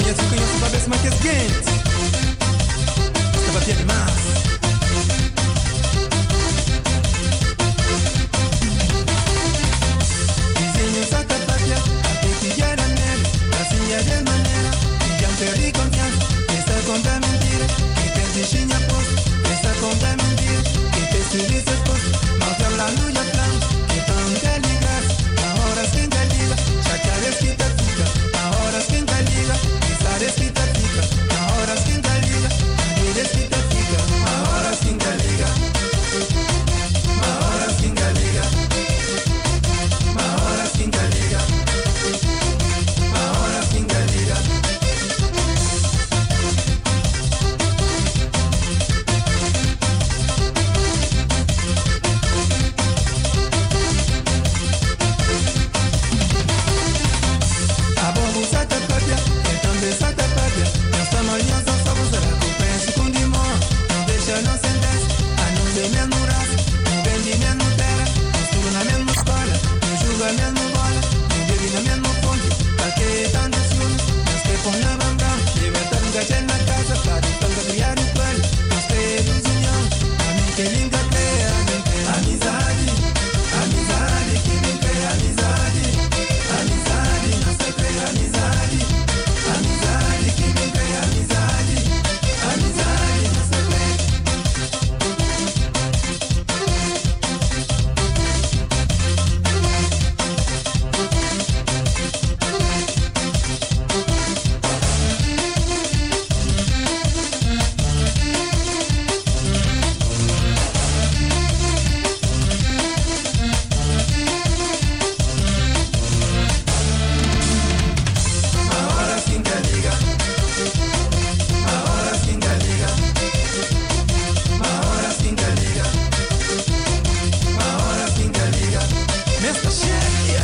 conheço pra ver se mais que é quente. Estava a demais. Vizinhos a tapatha, a pequilhar a neve, assim é de maneira, que já perdi confiança, essa conta é mentira, que tem bichinha posto, essa conta é mentira, que tem serviço posto, mal tem lá no Japão, que tão interligados, a horas que interliga, chateares que te fica, a horas que interliga, pensares que te fica, a horas que interliga, mires que te fica, a horas que interliga, a horas que interliga, a horas que interliga, a horas que interliga. A bobo sa te papia, e também sa te papia. Nesta manhã só você recompensa com limão. Não deixa, não sentece, a não ser mesmo raça, não vende mesmo terra, não estuda na mesma escola, não julga mesmo bola, não bebe na mesma fonte, pra que tanto ciúme? Nós te põe na bambam, libertar um gato na casa, pra de criar um coelho, nós te ilusão, a mim que linda cria, amizade, amizade, que nem cria amizade, amizade, nós te cria amizade, amizade, que nem cria amizade, amizade, nós te cria. Ahora sin que liga, ahora sin que liga, ahora sin que liga, ahora sin que liga. Mr. Shania.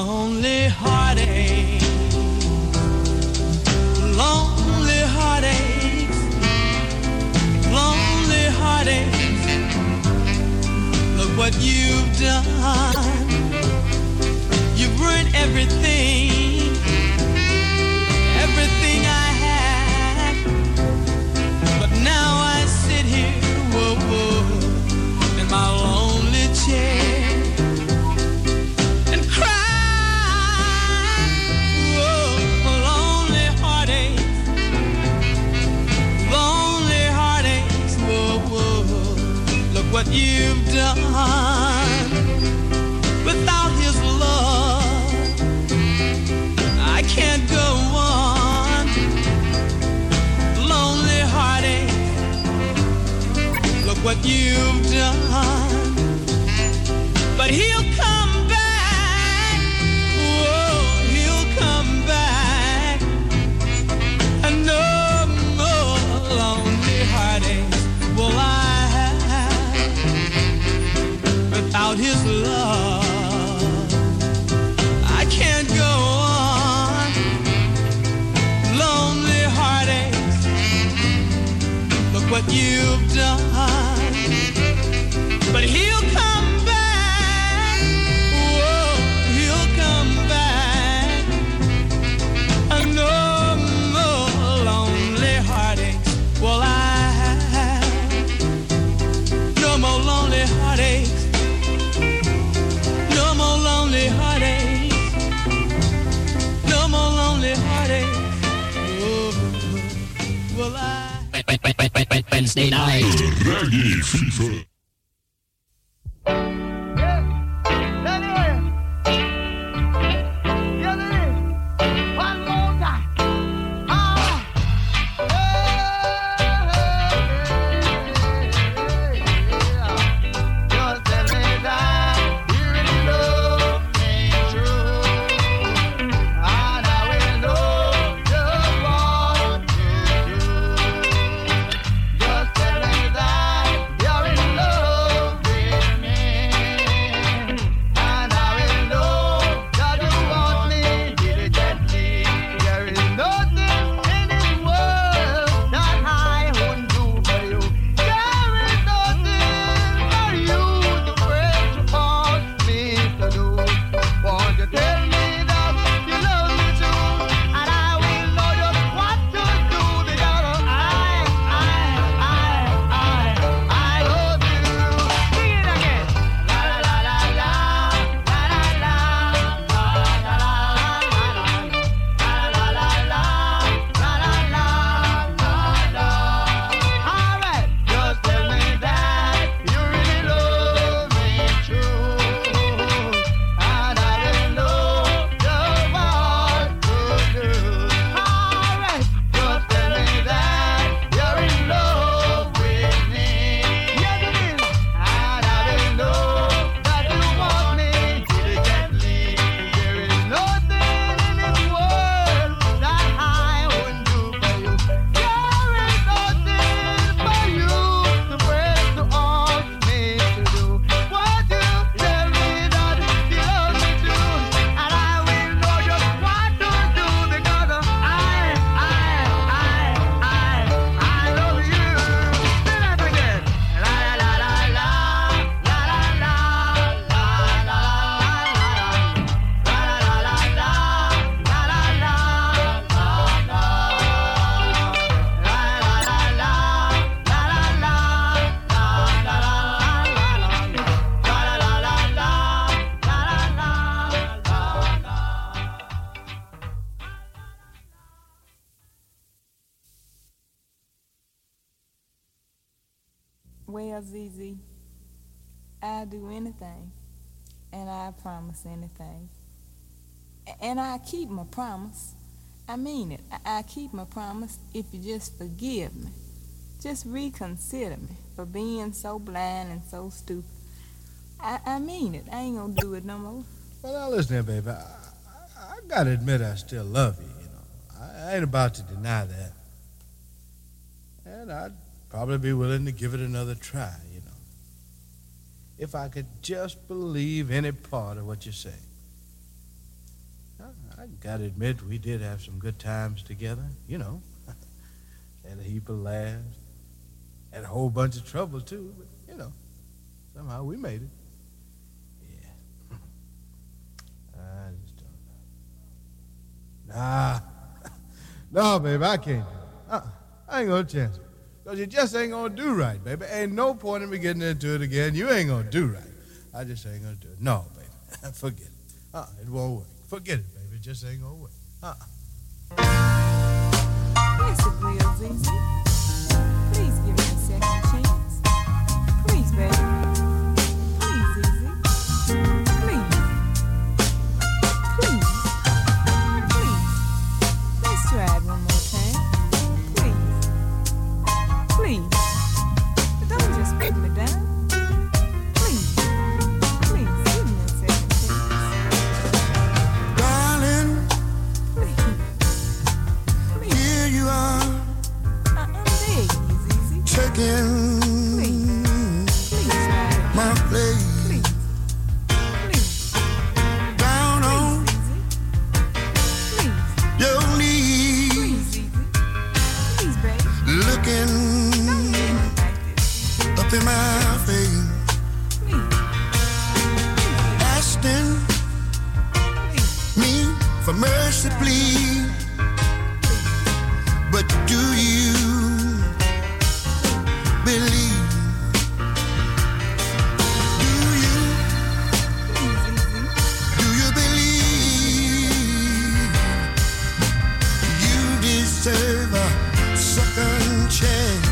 lonely heartache, lonely heartaches, lonely heartaches. Look what you've done. You've ruined everything, everything I had. But now I sit here, whoa, whoa, in my lonely chair. What you've done without his love, I can't go on. Lonely heartache, look what you've done. But he'll come back, whoa, he'll come back. And no more lonely heartache will I without his love. I can't go on. Lonely heartaches, look what you've done. But he'll come back, whoa, he'll come back. And no more lonely heartaches will I have. No more lonely heartaches. No more lonely heartaches. No more lonely heartaches. Oh, will I? Wednesday night. Reggae Fever. Well, ZZ, I'll do anything, and I promise anything. And I keep my promise. I mean it. I keep my promise if you just forgive me. Just reconsider me for being so blind and so stupid. I mean it. I ain't gonna do it no more. Well, now listen here, baby. I gotta admit I still love you, you know. I ain't about to deny that. And I'd probably be willing to give it another try, you know. If I could just believe any part of what you say. gotta admit, we did have some good times together, you know. Had a heap of laughs. Had a whole bunch of trouble, too, but, you know, somehow we made it. Yeah. I just don't know. Nah. No, baby, I can't do it. I ain't gonna chance it. Because you just ain't gonna do right, baby. Ain't no point in me getting into it again. You ain't gonna do right. I just ain't gonna do it. No, baby. Forget it. It won't work. Forget it, baby. It just ain't gonna work. Yes, it will, Zizi. Please give me a second chance. Please, baby. Please, Zizi. Please. Please. Please. Let's try it one more time. Please. Please. But don't just put me down. Please. Please, give me a second chance. Darling, Please. here you are, I'm begging you, Zizi. taking Please try it. my place Please. Please. down on Please, Zizi. Please. your knees, Please, Zizi. Please, baby. looking Don't leave me like this. up in my face, Please. asking Please. me for mercy, please. But do you believe? Do you Please, Zizi. Do you believe you deserve a second chance?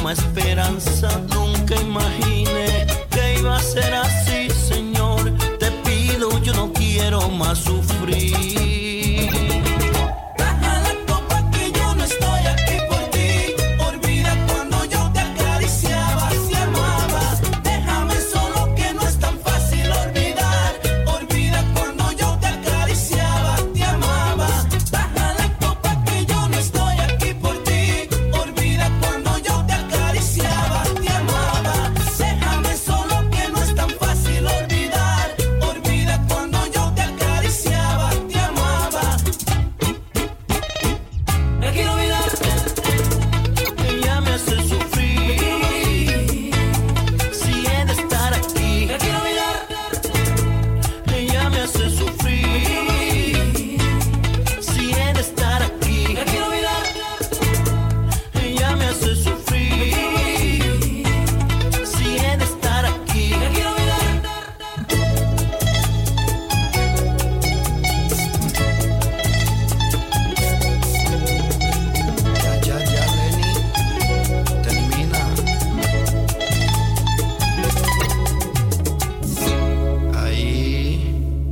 llama esperanza. Nunca imaginé que iba a ser así, Señor. Te pido, yo no quiero más sufrir. Baja la copa que yo no estoy aquí por ti. Olvida cuando yo te acariciaba, te amaba. Déjame solo que no es tan fácil olvidar. Olvida cuando yo te acariciaba, te amaba. Baja la copa que yo no estoy aquí por ti. Olvida cuando yo te acariciaba, te amaba. Déjame solo que no es tan fácil olvidar. Olvida cuando yo te acariciaba, te amaba. Me quiero olvidar. Ella me hace sufrir. Si he de estar aquí. Me quiero olvidar. Ella me hace sufrir. Si he de estar aquí. Me quiero olvidar. Ella me hace sufrir. Si he de estar aquí. Me quiero olvidar. Ya, Lenny, termina. Ahí.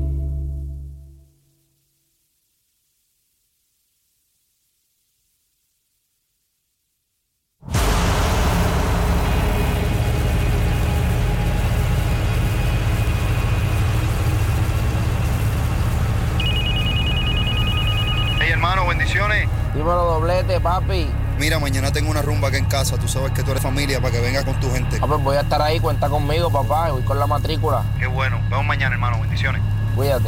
Hey hermano, bendiciones. Dímelo, doblete, papi. Mira, mañana tengo una rumba aquí en casa. Tú sabes que tú eres familia para que vengas con tu gente. Ah, pues voy a estar ahí, cuenta conmigo, papá. Voy con la matrícula. Qué bueno. Vemos mañana, hermano. Bendiciones. Cuídate.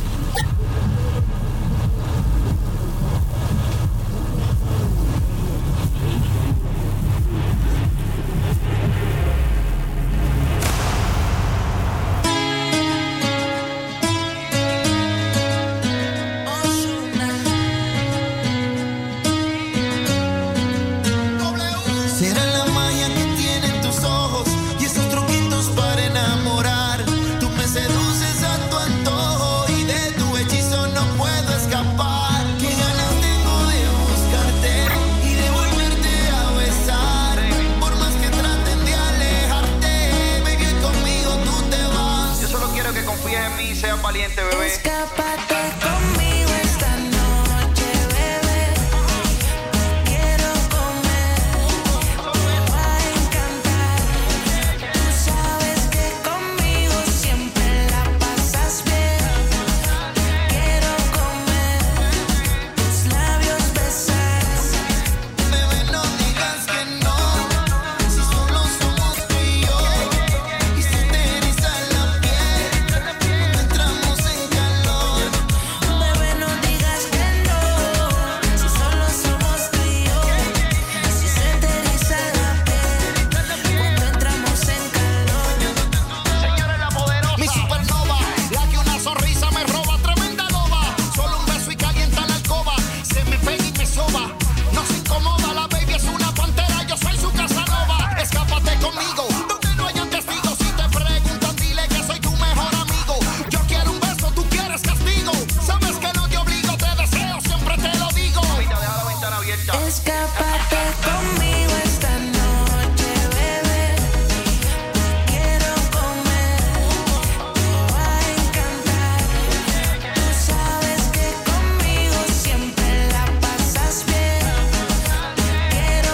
Será la magia que tienen tus ojos y esos truquitos para enamorar. Tú me seduces a tu antojo y de tu hechizo no puedo escapar. Qué ganas tengo de buscarte y de volverte a besar. Por más que traten de alejarte, baby, conmigo tú te vas. Yo solo quiero que confíes en mí y seas valiente, bebé. Escápate conmigo esta noche, bebé. Quiero comer, me va a encantar. Tú sabes que conmigo siempre la pasas bien. Quiero comer, tus labios besar. Bebé, no digas que no, si solo somos tú y yo. Y se te eriza la piel cuando entramos en calor. Bebé, no digas que no, si solo somos tú y yo. Si se te eriza la piel cuando entramos en calor. Señores, la poderosa. Mi supernova, la que una sonrisa me roba, tremenda loba. Solo un beso y calienta la alcoba. Se me pega y me soba, no se incomoda. La baby es una pantera, yo soy su casanova. Escápate conmigo, donde no hayan testigos. Si te preguntan, dile que soy tu mejor amigo. Yo quiero un beso, tú quieres castigo. Sabes que no te obligo, te deseo, siempre te lo digo. Mira, deja la ventana abierta. Escápate conmigo esta noche, bebé. Quiero comer, te va a encantar. Tú sabes que conmigo siempre la pasas bien. Quiero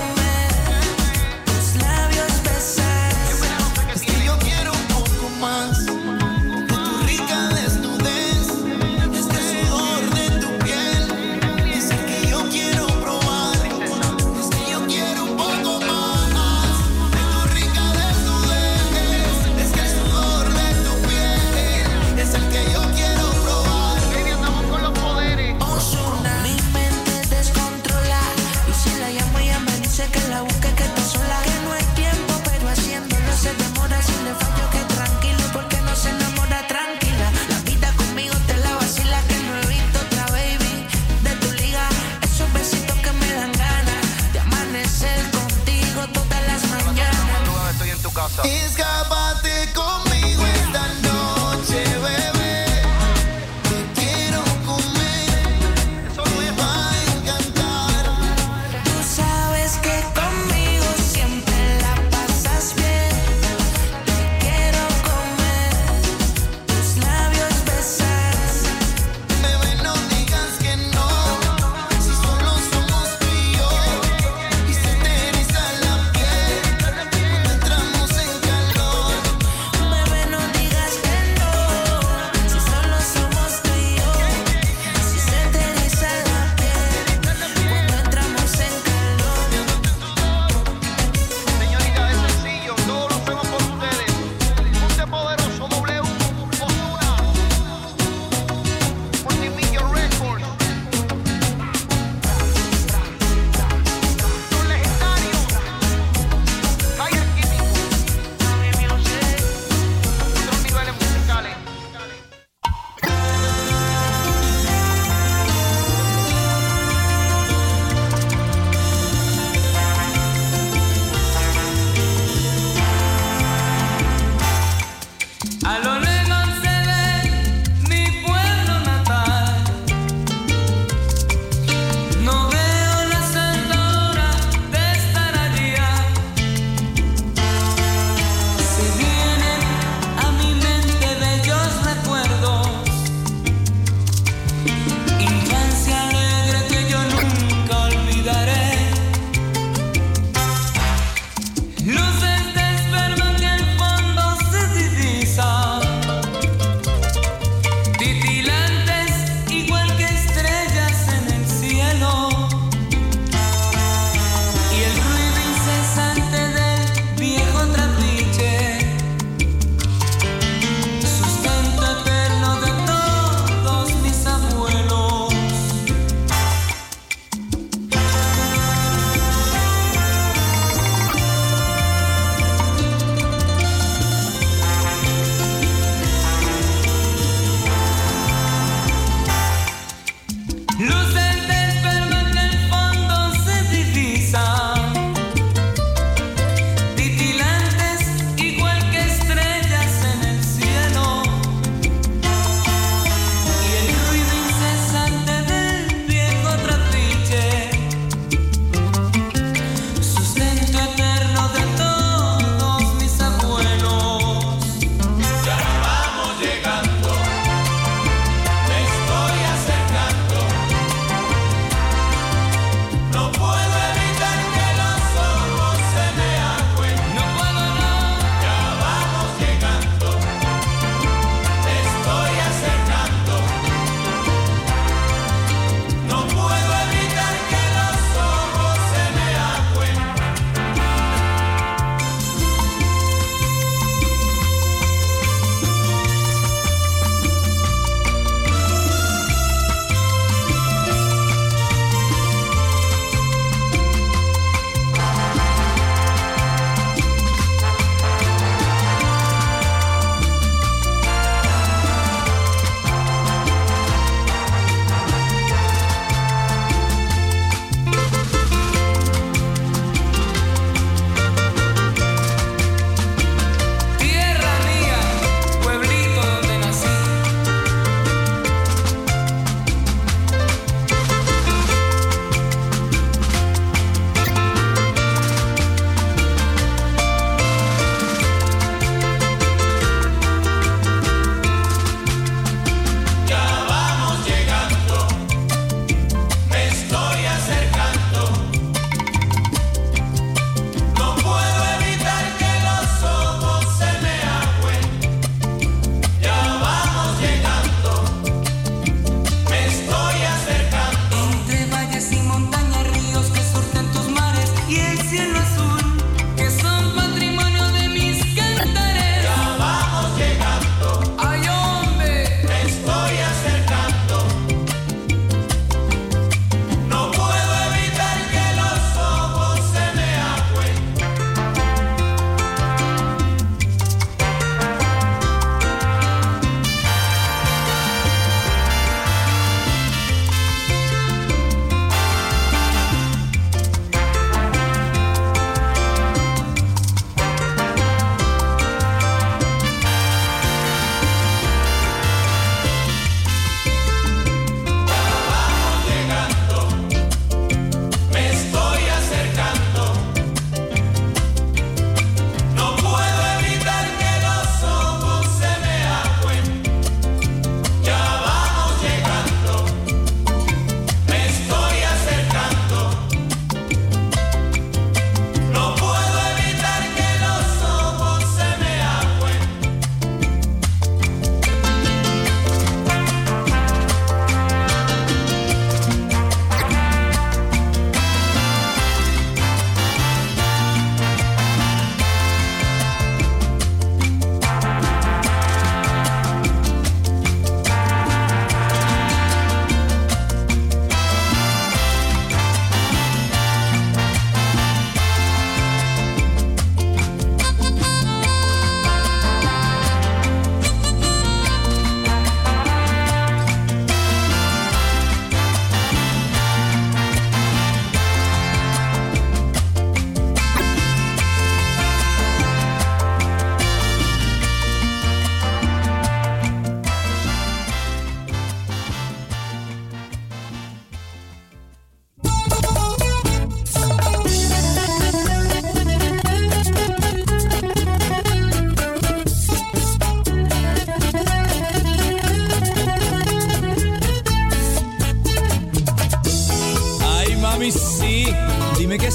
comer, tus labios besar. Es que yo quiero un poco más de tu rica desnudez. Este sudor de tu piel es el que yo quiero probar. Es que yo quiero un poco más de tu rica desnudez. Es que el sudor de tu piel es el que yo quiero probar. Baby, andamos con los poderes. Mi mente descontrola y si la llamo ella me dice que la busque, que está sola. Que no hay tiempo pero haciéndolo se demora. Si le fallo que tranquilo porque no se enamora tranquila. La vida conmigo te la vacila, que no he visto otra baby de tu liga. Esos besitos que me dan ganas de amanecer contigo todas las mañanas. Madrugada estoy en tu casa. Escápate conmigo esta noche, bebé. Te quiero comer, me va a encantar. Tú sabes que conmigo siempre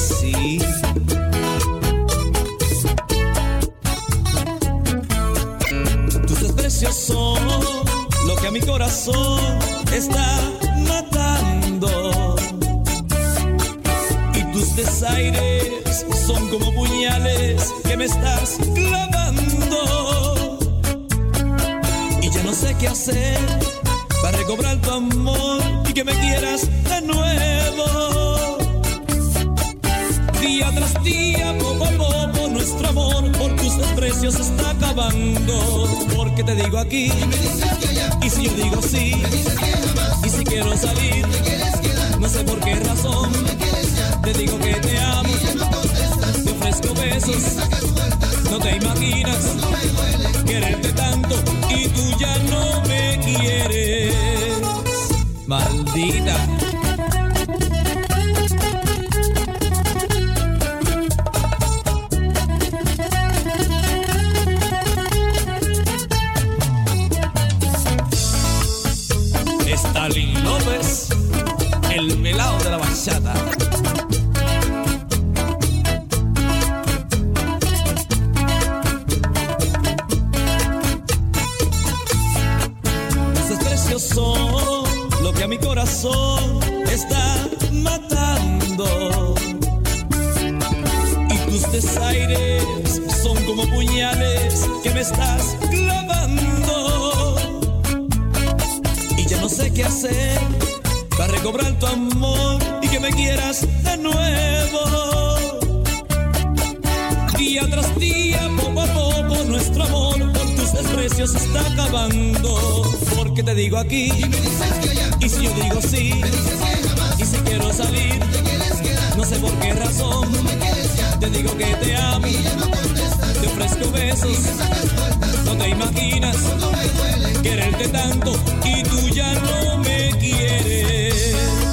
sí. Tus desprecios son lo que a mi corazón está matando. Y tus desaires son como puñales que me estás clavando. Y ya no sé qué hacer para recobrar tu amor y que me quieras de nuevo. Día tras día, poco a poco, nuestro amor por tus desprecios se está acabando. Porque te digo aquí, y si yo digo sí, y si quiero salir, no sé por qué razón, te digo que te amo, te ofrezco besos, no te imaginas quererte tanto y tú ya no me quieres, maldita. Stalin López, el pelao de la bachata. Los desprecios son lo que a mi corazón está matando. Y tus desaires son como puñales que me estás clavando. No sé qué hacer para recobrar tu amor y que me quieras de nuevo. Día tras día, poco a poco, nuestro amor por tus desprecios se está acabando. Porque te digo aquí, y si yo digo sí, y si quiero salir, no sé por qué razón, te digo que te amo, te ofrezco besos, no te imaginas quererte tanto y tú ya no me quieres.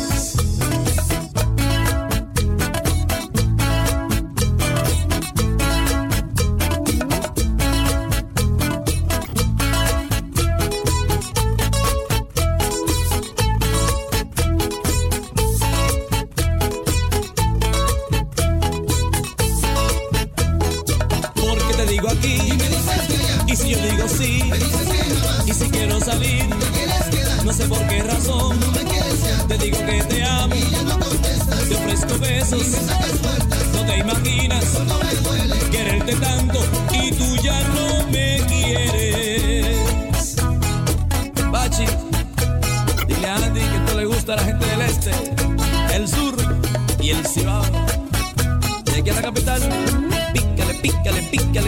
Porque te digo aquí, y si yo digo sí, y si quiero salir, no sé por qué razón, te digo que te amo, te ofrezco besos, no te imaginas quererte tanto y tú ya no me quieres. Bachi, dile a Andy que esto le gusta a la gente del este, el sur y el Cibao. De aquí a la capital, pícale, pícale, pícale.